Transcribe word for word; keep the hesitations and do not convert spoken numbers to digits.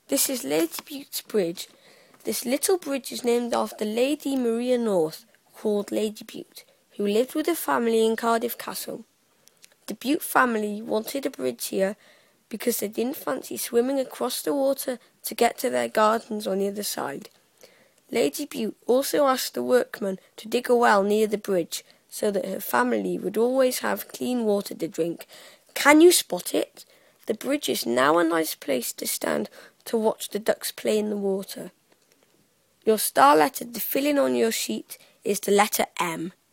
This is Lady Bute's bridge. This little bridge is named after Lady Maria North, called Lady Bute, who lived with her family in Cardiff Castle. The Bute family wanted a bridge here because they didn't fancy swimming across the water to get to their gardens on the other side. Lady Bute also asked the workmen to dig a well near the bridge so that her family would always have clean water to drink. Can you spot it? The bridge is now a nice place to stand to watch the ducks play in the water. Your star letter to fill in on your sheet is the letter M.